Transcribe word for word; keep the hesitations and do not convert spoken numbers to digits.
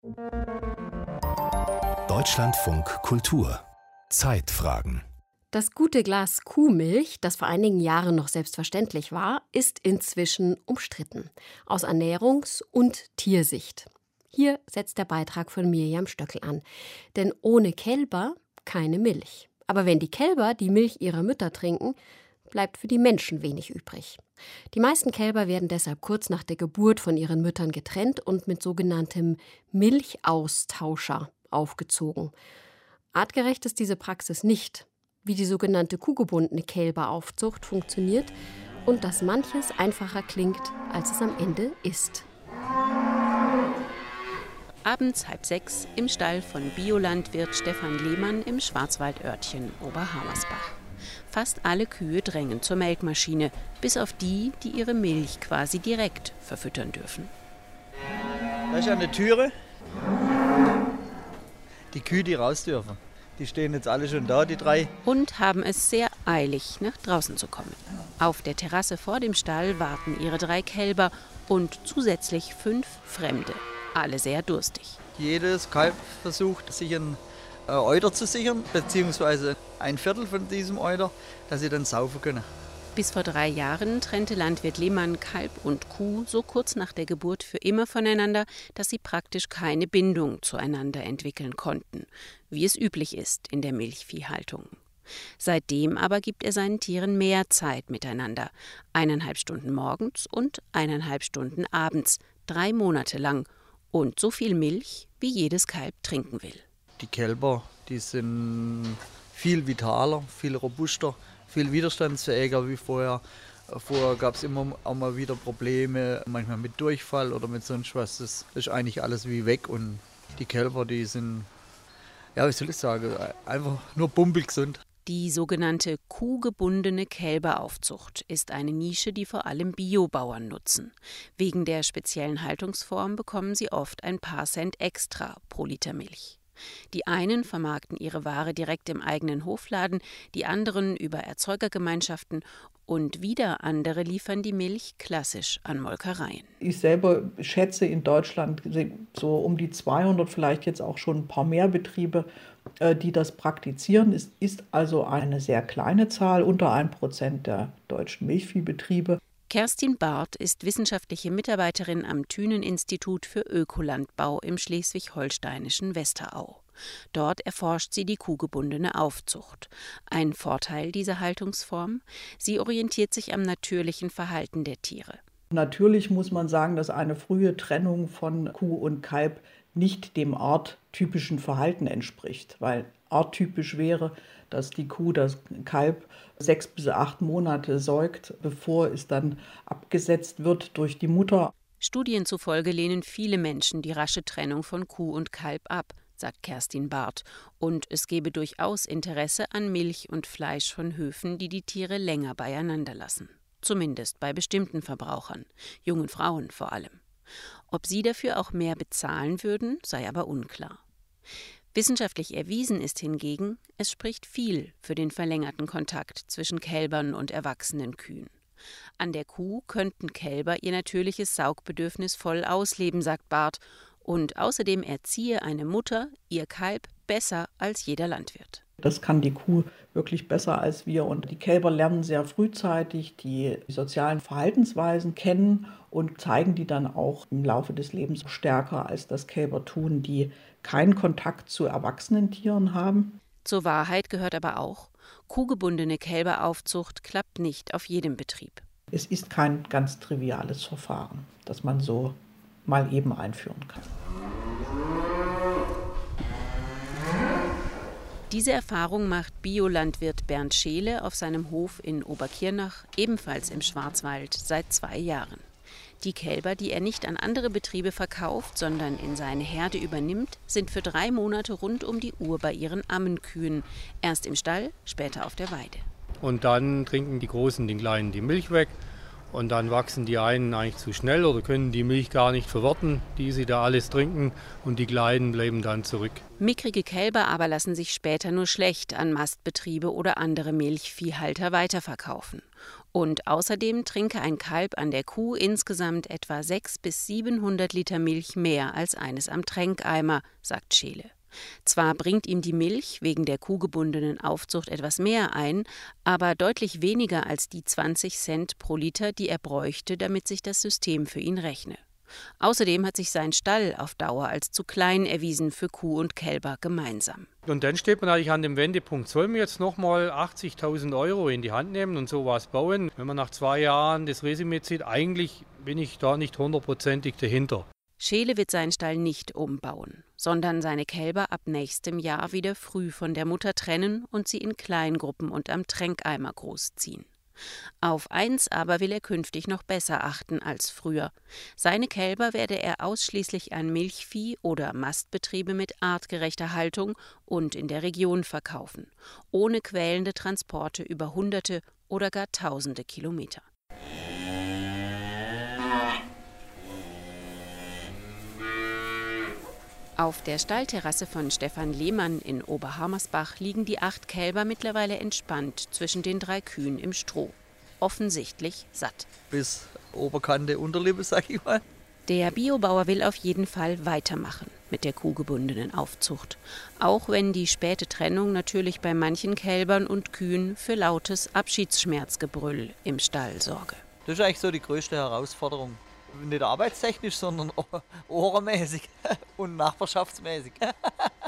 Deutschlandfunk Kultur Zeitfragen. Das gute Glas Kuhmilch, das vor einigen Jahren noch selbstverständlich war, ist inzwischen umstritten. Aus Ernährungs- und Tiersicht. Hier setzt der Beitrag von Mirjam Stöckel an. Denn ohne Kälber keine Milch. Aber wenn die Kälber die Milch ihrer Mütter trinken, bleibt für die Menschen wenig übrig. Die meisten Kälber werden deshalb kurz nach der Geburt von ihren Müttern getrennt und mit sogenanntem Milchaustauscher aufgezogen. Artgerecht ist diese Praxis nicht, wie die sogenannte kuhgebundene Kälberaufzucht funktioniert und dass manches einfacher klingt, als es am Ende ist. Abends halb sechs im Stall von Biolandwirt Stefan Lehmann im Schwarzwaldörtchen Oberhammersbach. Fast alle Kühe drängen zur Melkmaschine, bis auf die, die ihre Milch quasi direkt verfüttern dürfen. Da ist eine Türe. Die Kühe, die raus dürfen. Die stehen jetzt alle schon da, die drei. Und haben es sehr eilig, nach draußen zu kommen. Auf der Terrasse vor dem Stall warten ihre drei Kälber und zusätzlich fünf Fremde. Alle sehr durstig. Jedes Kalb versucht, sich ein äh, Euter zu sichern, beziehungsweise ein Viertel von diesem Euter, dass sie dann saufen können. Bis vor drei Jahren trennte Landwirt Lehmann Kalb und Kuh so kurz nach der Geburt für immer voneinander, dass sie praktisch keine Bindung zueinander entwickeln konnten, wie es üblich ist in der Milchviehhaltung. Seitdem aber gibt er seinen Tieren mehr Zeit miteinander. Eineinhalb Stunden morgens und eineinhalb Stunden abends, drei Monate lang. Und so viel Milch, wie jedes Kalb trinken will. Die Kälber, die sind viel vitaler, viel robuster, viel widerstandsfähiger wie vorher. Vorher gab es immer auch mal wieder Probleme, manchmal mit Durchfall oder mit sonst was. Das ist eigentlich alles wie weg. Und die Kälber, die sind, ja, wie soll ich sagen, einfach nur pumpelgesund. Die sogenannte kuhgebundene Kälberaufzucht ist eine Nische, die vor allem Biobauern nutzen. Wegen der speziellen Haltungsform bekommen sie oft ein paar Cent extra pro Liter Milch. Die einen vermarkten ihre Ware direkt im eigenen Hofladen, die anderen über Erzeugergemeinschaften und wieder andere liefern die Milch klassisch an Molkereien. Ich selber schätze in Deutschland so um die zweihundert, vielleicht jetzt auch schon ein paar mehr Betriebe, die das praktizieren. Es ist also eine sehr kleine Zahl, unter ein Prozent der deutschen Milchviehbetriebe. Kerstin Barth ist wissenschaftliche Mitarbeiterin am Thünen-Institut für Ökolandbau im schleswig-holsteinischen Westerau. Dort erforscht sie die kuhgebundene Aufzucht. Ein Vorteil dieser Haltungsform? Sie orientiert sich am natürlichen Verhalten der Tiere. Natürlich muss man sagen, dass eine frühe Trennung von Kuh und Kalb nicht dem arttypischen Verhalten entspricht, weil arttypisch wäre, dass die Kuh das Kalb sechs bis acht Monate säugt, bevor es dann abgesetzt wird durch die Mutter. Studien zufolge lehnen viele Menschen die rasche Trennung von Kuh und Kalb ab, sagt Kerstin Barth. Und es gebe durchaus Interesse an Milch und Fleisch von Höfen, die die Tiere länger beieinander lassen. Zumindest bei bestimmten Verbrauchern, jungen Frauen vor allem. Ob sie dafür auch mehr bezahlen würden, sei aber unklar. Wissenschaftlich erwiesen ist hingegen, es spricht viel für den verlängerten Kontakt zwischen Kälbern und erwachsenen Kühen. An der Kuh könnten Kälber ihr natürliches Saugbedürfnis voll ausleben, sagt Barth. Und außerdem erziehe eine Mutter ihr Kalb besser als jeder Landwirt. Das kann die Kuh wirklich besser als wir. Und die Kälber lernen sehr frühzeitig die sozialen Verhaltensweisen kennen und zeigen die dann auch im Laufe des Lebens stärker, als das Kälber tun, die keinen Kontakt zu erwachsenen Tieren haben. Zur Wahrheit gehört aber auch, kuhgebundene Kälberaufzucht klappt nicht auf jedem Betrieb. Es ist kein ganz triviales Verfahren, das man so mal eben einführen kann. Diese Erfahrung macht Biolandwirt Bernd Scheele auf seinem Hof in Oberkirnach, ebenfalls im Schwarzwald, seit zwei Jahren. Die Kälber, die er nicht an andere Betriebe verkauft, sondern in seine Herde übernimmt, sind für drei Monate rund um die Uhr bei ihren Ammenkühen. Erst im Stall, später auf der Weide. Und dann trinken die Großen den Kleinen die Milch weg. Und dann wachsen die einen eigentlich zu schnell oder können die Milch gar nicht verwerten, die sie da alles trinken. Und die Kleinen bleiben dann zurück. Mickrige Kälber aber lassen sich später nur schlecht an Mastbetriebe oder andere Milchviehhalter weiterverkaufen. Und außerdem trinke ein Kalb an der Kuh insgesamt etwa sechshundert bis siebenhundert Liter Milch mehr als eines am Tränkeimer, sagt Scheele. Zwar bringt ihm die Milch wegen der kuhgebundenen Aufzucht etwas mehr ein, aber deutlich weniger als die zwanzig Cent pro Liter, die er bräuchte, damit sich das System für ihn rechne. Außerdem hat sich sein Stall auf Dauer als zu klein erwiesen für Kuh und Kälber gemeinsam. Und dann steht man eigentlich an dem Wendepunkt, sollen wir jetzt nochmal achtzigtausend Euro in die Hand nehmen und sowas bauen? Wenn man nach zwei Jahren das Resümee zieht, eigentlich bin ich da nicht hundertprozentig dahinter. Scheele wird seinen Stall nicht umbauen, sondern seine Kälber ab nächstem Jahr wieder früh von der Mutter trennen und sie in Kleingruppen und am Tränkeimer großziehen. Auf eins aber will er künftig noch besser achten als früher. Seine Kälber werde er ausschließlich an Milchvieh- oder Mastbetriebe mit artgerechter Haltung und in der Region verkaufen, ohne quälende Transporte über Hunderte oder gar Tausende Kilometer. Auf der Stallterrasse von Stefan Lehmann in Oberhammersbach liegen die acht Kälber mittlerweile entspannt zwischen den drei Kühen im Stroh. Offensichtlich satt. Bis Oberkante, Unterlippe, sag ich mal. Der Biobauer will auf jeden Fall weitermachen mit der kuhgebundenen Aufzucht. Auch wenn die späte Trennung natürlich bei manchen Kälbern und Kühen für lautes Abschiedsschmerzgebrüll im Stall sorge. Das ist eigentlich so die größte Herausforderung. Nicht arbeitstechnisch, sondern ohrenmäßig und nachbarschaftsmäßig.